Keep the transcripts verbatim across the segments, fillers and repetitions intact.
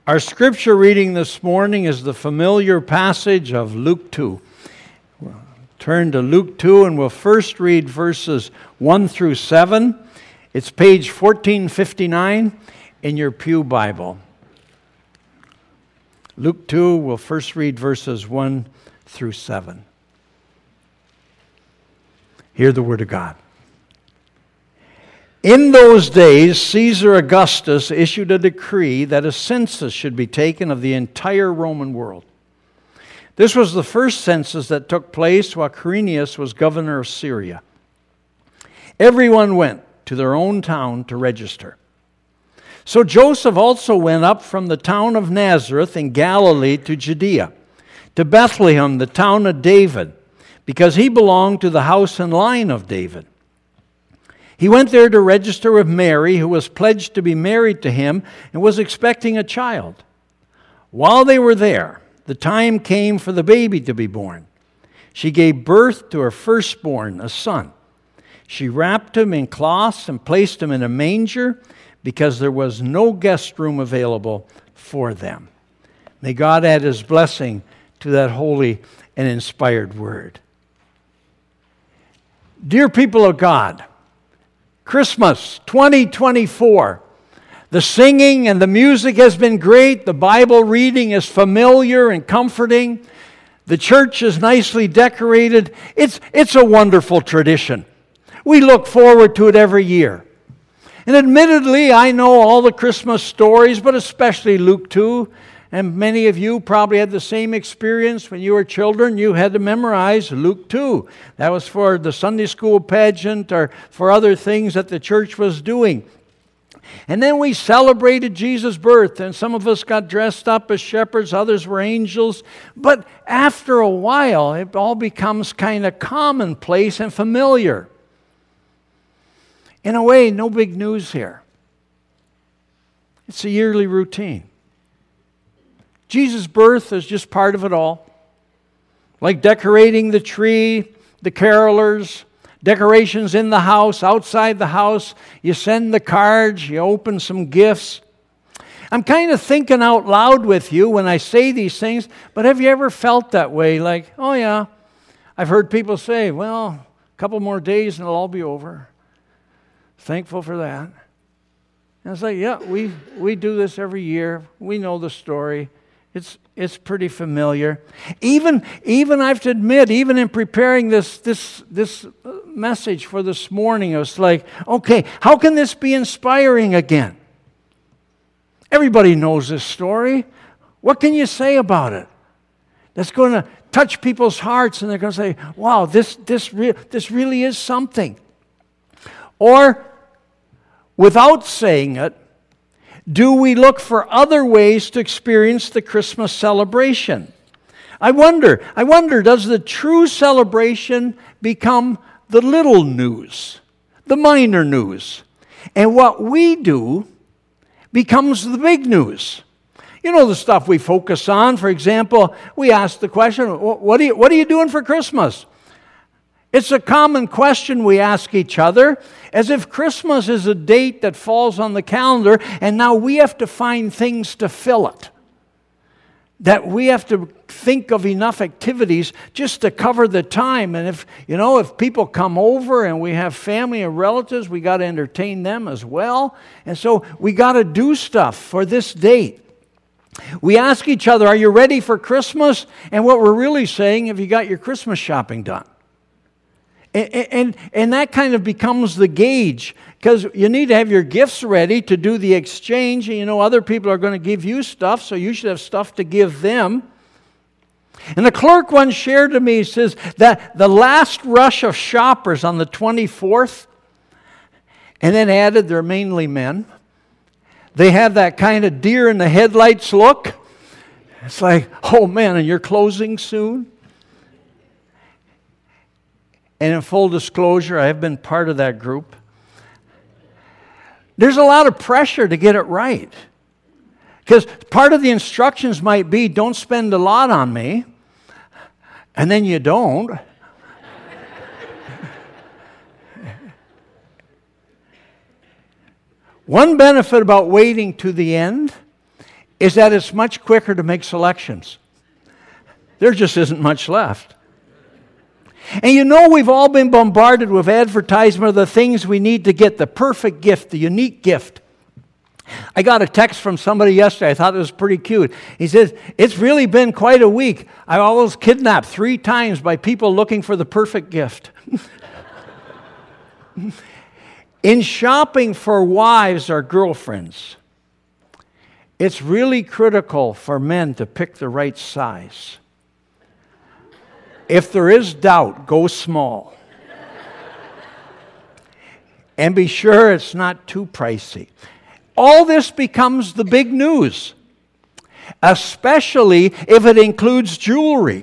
Our scripture reading this morning is the familiar passage of Luke two. We'll turn to Luke two and we'll first read verses one through seven. It's page fourteen fifty-nine in your Pew Bible. Luke two, we'll first read verses one through seven. Hear the word of God. In those days, Caesar Augustus issued a decree that a census should be taken of the entire Roman world. This was the first census that took place while Quirinius was governor of Syria. Everyone went to their own town to register. So Joseph also went up from the town of Nazareth in Galilee to Judea, to Bethlehem, the town of David, because he belonged to the house and line of David. He went there to register with Mary, who was pledged to be married to him and was expecting a child. While they were there, the time came for the baby to be born. She gave birth to her firstborn, a son. She wrapped him in cloths and placed him in a manger because there was no guest room available for them. May God add His blessing to that holy and inspired word. Dear people of God, Christmas twenty twenty-four. The singing and the music has been great. The Bible reading is familiar and comforting. The church is nicely decorated. It's, it's a wonderful tradition. We look forward to it every year. And admittedly, I know all the Christmas stories, but especially Luke two. And many of you probably had the same experience when you were children. You had to memorize Luke two. That was for the Sunday school pageant or for other things that the church was doing. And then we celebrated Jesus' birth, and some of us got dressed up as shepherds, others were angels. But after a while, it all becomes kind of commonplace and familiar. In a way, no big news here. It's a yearly routine. Jesus' birth is just part of it all. Like decorating the tree, the carolers, decorations in the house, outside the house. You send the cards, you open some gifts. I'm kind of thinking out loud with you when I say these things, but have you ever felt that way? Like, oh yeah, I've heard people say, well, a couple more days and it'll all be over. Thankful for that. And it's like, yeah, we, we do this every year. We know the story. It's it's pretty familiar. Even even I have to admit, even in preparing this this this message for this morning, I was like, okay, how can this be inspiring again? Everybody knows this story. What can you say about it that's going to touch people's hearts, and they're going to say, wow, this this re- this really is something? Or without saying it, do we look for other ways to experience the Christmas celebration? I wonder, I wonder, does the true celebration become the little news, the minor news? And what we do becomes the big news. You know, the stuff we focus on. For example, we ask the question, what are you, what are you doing for Christmas? It's a common question we ask each other, as if Christmas is a date that falls on the calendar, and now we have to find things to fill it. That we have to think of enough activities just to cover the time. And if, you know, if people come over and we have family and relatives, we got to entertain them as well. And so we got to do stuff for this date. We ask each other, are you ready for Christmas? And what we're really saying, have you got your Christmas shopping done? And, and, and that kind of becomes the gauge, because you need to have your gifts ready to do the exchange. And you know, other people are going to give you stuff, so you should have stuff to give them. And the clerk once shared to me, he says, that the last rush of shoppers on the twenty-fourth, and then added, they're mainly men. They have that kind of deer in the headlights look. It's like, oh man, and you're closing soon? And in full disclosure, I have been part of that group. There's a lot of pressure to get it right. Because part of the instructions might be, don't spend a lot on me. And then you don't. One benefit about waiting to the end is that it's much quicker to make selections. There just isn't much left. And you know, we've all been bombarded with advertisement of the things we need to get, the perfect gift, the unique gift. I got a text from somebody yesterday. I thought it was pretty cute. He says, it's really been quite a week. I was kidnapped three times by people looking for the perfect gift. In shopping for wives or girlfriends, it's really critical for men to pick the right size. If there is doubt, go small. And be sure it's not too pricey. All this becomes the big news, especially if it includes jewelry.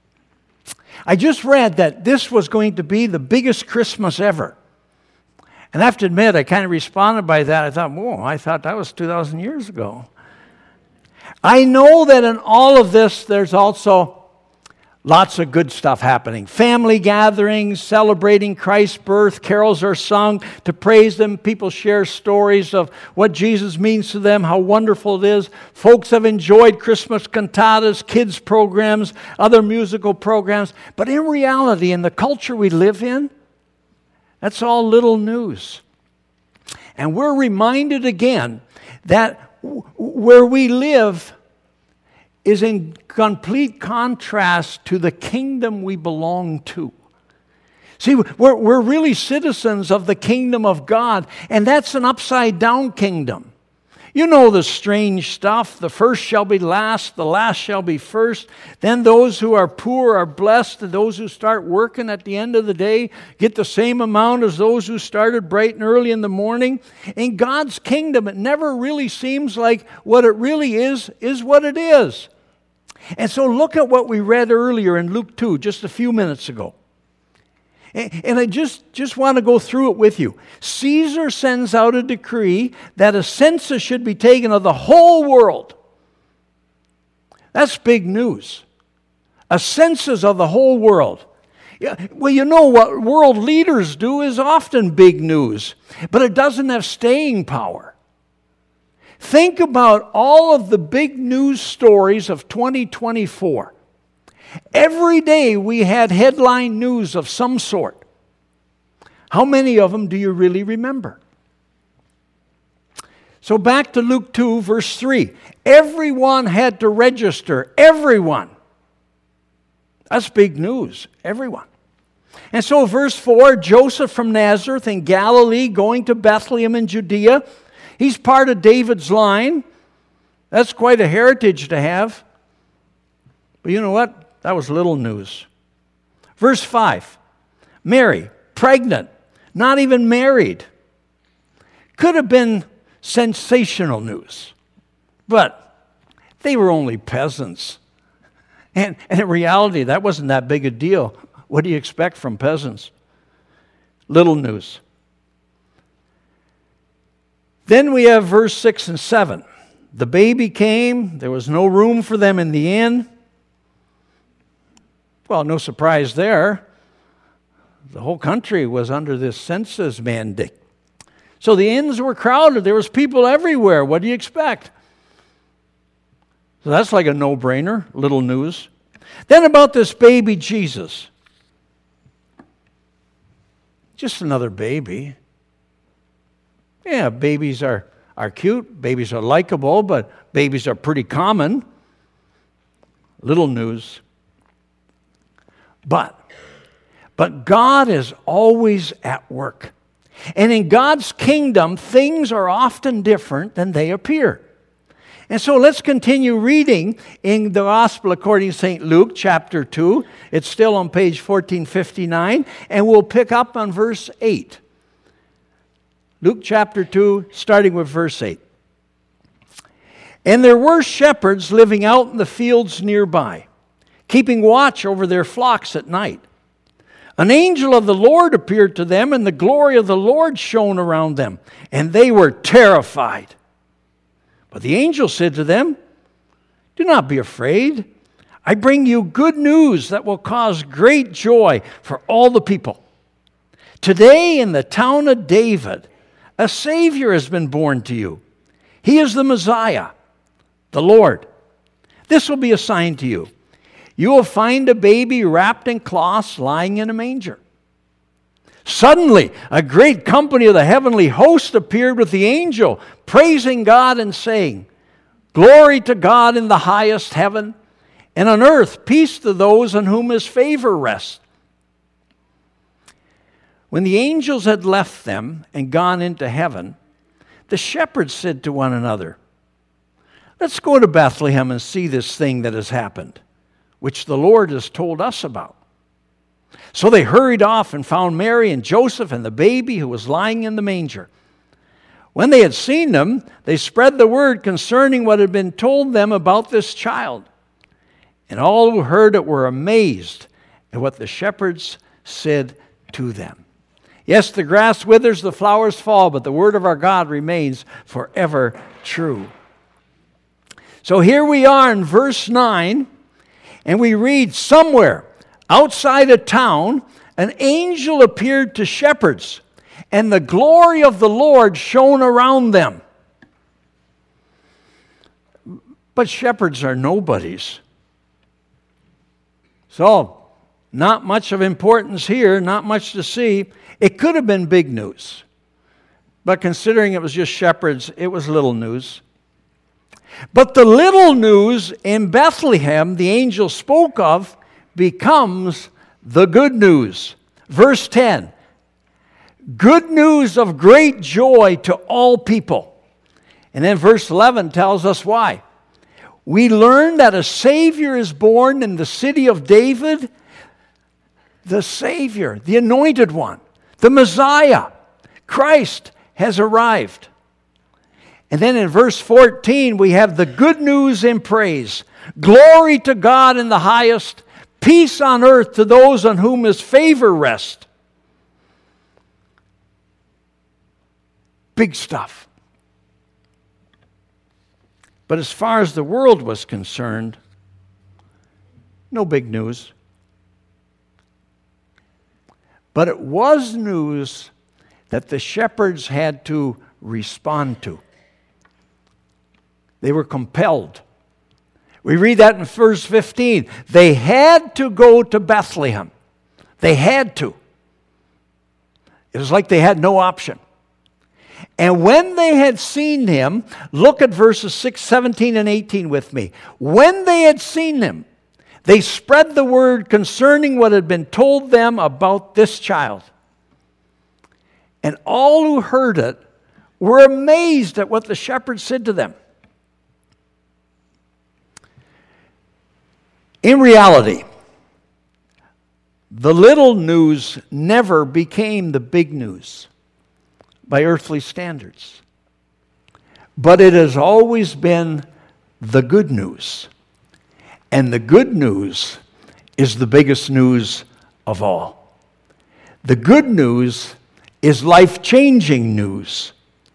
I just read that this was going to be the biggest Christmas ever. And I have to admit, I kind of responded by that. I thought, whoa, I thought that was two thousand years ago. I know that in all of this, there's also lots of good stuff happening. Family gatherings, celebrating Christ's birth, carols are sung to praise Him. People share stories of what Jesus means to them, how wonderful it is. Folks have enjoyed Christmas cantatas, kids programs, other musical programs. But in reality, in the culture we live in, that's all little news. And we're reminded again that w- where we live is in complete contrast to the kingdom we belong to. See, we're, we're really citizens of the kingdom of God, and that's an upside-down kingdom. You know the strange stuff. The first shall be last, the last shall be first. Then those who are poor are blessed, and those who start working at the end of the day get the same amount as those who started bright and early in the morning. In God's kingdom, it never really seems like what it really is, is what it is. And so look at what we read earlier in Luke two, just a few minutes ago. And I just, just want to go through it with you. Caesar sends out a decree that a census should be taken of the whole world. That's big news. A census of the whole world. Yeah, well, you know what world leaders do is often big news, but it doesn't have staying power. Think about all of the big news stories of twenty twenty-four. Every day we had headline news of some sort. How many of them do you really remember? So back to Luke two, verse three. Everyone had to register. Everyone. That's big news. Everyone. And so verse four, Joseph from Nazareth in Galilee going to Bethlehem in Judea. He's part of David's line. That's quite a heritage to have. But you know what? That was little news. Verse five, Mary, pregnant, not even married. Could have been sensational news. But they were only peasants. And, and in reality, that wasn't that big a deal. What do you expect from peasants? Little news. Then we have verse six and seven. The baby came. There was no room for them in the inn. Well, no surprise there. The whole country was under this census mandate. So the inns were crowded. There was people everywhere. What do you expect? So that's like a no-brainer, little news. Then about this baby Jesus. Just another baby. Yeah, babies are, are cute. Babies are likable, but babies are pretty common. Little news. But, but God is always at work. And in God's kingdom, things are often different than they appear. And so let's continue reading in the Gospel according to Saint Luke, chapter two. It's still on page fourteen fifty-nine, and we'll pick up on verse eight. Luke chapter two, starting with verse eight. And there were shepherds living out in the fields nearby, keeping watch over their flocks at night. An angel of the Lord appeared to them, and the glory of the Lord shone around them, and they were terrified. But the angel said to them, "Do not be afraid. I bring you good news that will cause great joy for all the people. Today in the town of David, a Savior has been born to you. He is the Messiah, the Lord. This will be a sign to you. You will find a baby wrapped in cloths lying in a manger." Suddenly, a great company of the heavenly host appeared with the angel, praising God and saying, "Glory to God in the highest heaven, and on earth peace to those on whom his favor rests." When the angels had left them and gone into heaven, the shepherds said to one another, "Let's go to Bethlehem and see this thing that has happened, which the Lord has told us about." So they hurried off and found Mary and Joseph and the baby who was lying in the manger. When they had seen him, they spread the word concerning what had been told them about this child. And all who heard it were amazed at what the shepherds said to them. Yes, the grass withers, the flowers fall, but the word of our God remains forever true. So here we are in verse nine, and we read, "Somewhere outside a town, an angel appeared to shepherds, and the glory of the Lord shone around them." But shepherds are nobodies. So, not much of importance here, not much to see. It could have been big news. But considering it was just shepherds, it was little news. But the little news in Bethlehem the angel spoke of becomes the good news. Verse ten, "Good news of great joy to all people." And then verse eleven tells us why. "We learn that a Savior is born in the city of David." The Savior, the Anointed One, the Messiah, Christ has arrived. And then in verse fourteen, we have the good news in praise. "Glory to God in the highest, peace on earth to those on whom his favor rests." Big stuff. But as far as the world was concerned, no big news. But it was news that the shepherds had to respond to. They were compelled. We read that in verse fifteen. They had to go to Bethlehem. They had to. It was like they had no option. And when they had seen him, look at verses six, seventeen, and eighteen with me. When they had seen him, they spread the word concerning what had been told them about this child. And all who heard it were amazed at what the shepherds said to them. In reality, the little news never became the big news by earthly standards. But it has always been the good news. And the good news is the biggest news of all. The good news is life-changing news.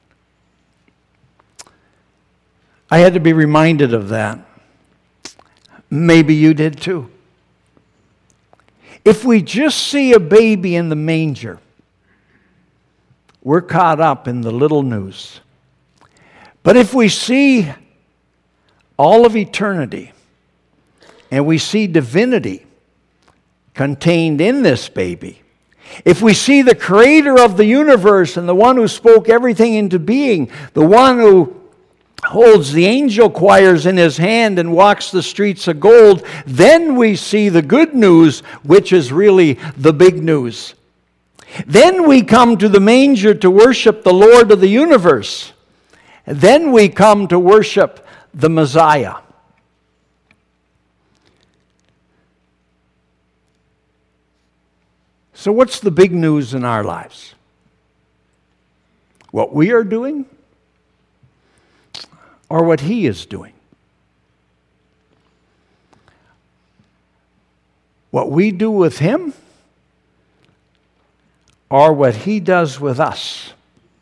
I had to be reminded of that. Maybe you did too. If we just see a baby in the manger, we're caught up in the little news. But if we see all of eternity, and we see divinity contained in this baby, if we see the creator of the universe and the one who spoke everything into being, the one who holds the angel choirs in his hand and walks the streets of gold, then we see the good news, which is really the big news. Then we come to the manger to worship the Lord of the universe. Then we come to worship the Messiah. So what's the big news in our lives? What we are doing or what he is doing? What we do with him or what he does with us?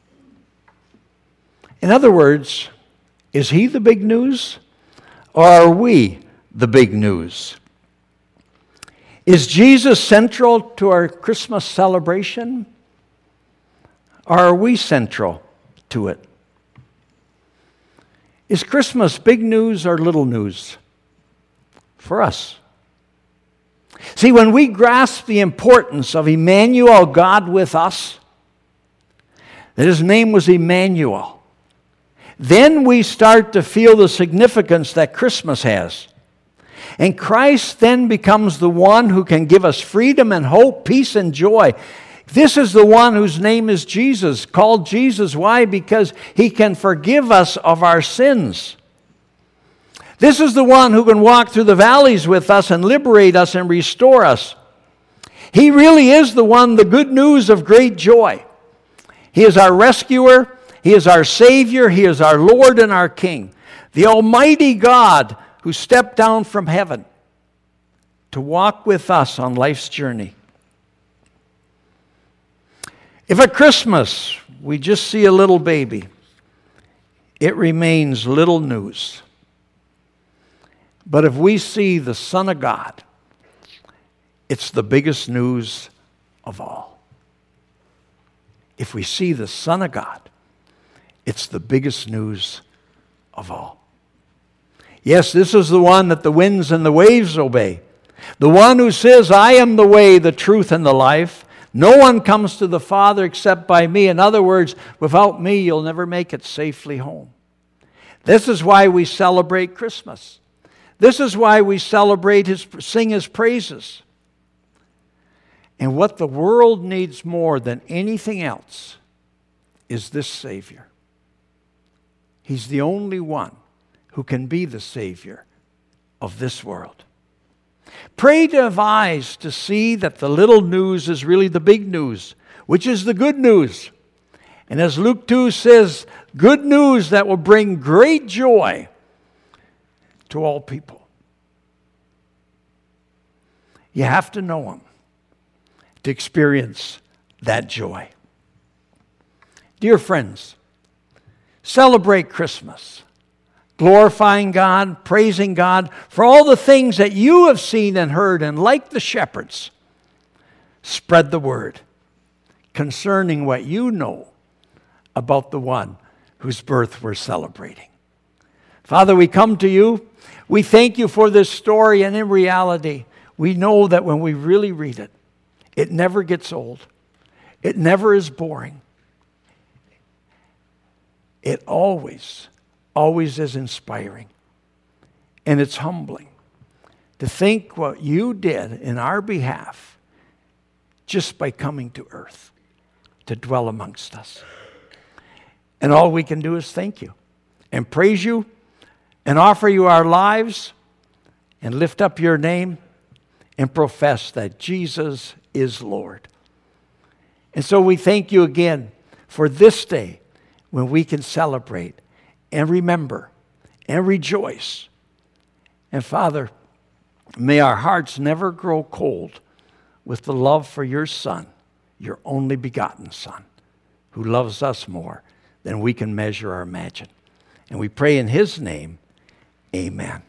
In other words, is he the big news or are we the big news? Is Jesus central to our Christmas celebration or are we central to it? Is Christmas big news or little news for us? See, when we grasp the importance of Emmanuel, God with us, that his name was Emmanuel, then we start to feel the significance that Christmas has. And Christ then becomes the one who can give us freedom and hope, peace and joy. This is the one whose name is Jesus, called Jesus. Why? Because he can forgive us of our sins. This is the one who can walk through the valleys with us and liberate us and restore us. He really is the one, the good news of great joy. He is our rescuer. He is our Savior. He is our Lord and our King. The Almighty God who stepped down from heaven to walk with us on life's journey. If at Christmas we just see a little baby, it remains little news. But if we see the Son of God, it's the biggest news of all. If we see the Son of God, it's the biggest news of all. Yes, this is the one that the winds and the waves obey. The one who says, I am the way, the truth, and the life. No one comes to the Father except by me. In other words, without me, you'll never make it safely home. This is why we celebrate Christmas. This is why we celebrate his, sing his praises. And what the world needs more than anything else is this Savior. He's the only one who can be the Savior of this world. Pray to have eyes to see that the little news is really the big news, which is the good news. And as Luke two says, good news that will bring great joy to all people. You have to know him to experience that joy. Dear friends, celebrate Christmas, glorifying God, praising God for all the things that you have seen and heard, and like the shepherds, spread the word concerning what you know about the one whose birth we're celebrating. Father, we come to you. We thank you for this story, and in reality, we know that when we really read it, it never gets old. It never is boring. It always always is inspiring. And it's humbling to think what you did in our behalf just by coming to earth to dwell amongst us. And all we can do is thank you and praise you and offer you our lives and lift up your name and profess that Jesus is Lord. And so we thank you again for this day when we can celebrate and remember and rejoice. And Father, may our hearts never grow cold with the love for your Son, your only begotten Son, who loves us more than we can measure or imagine. And we pray in his name, amen.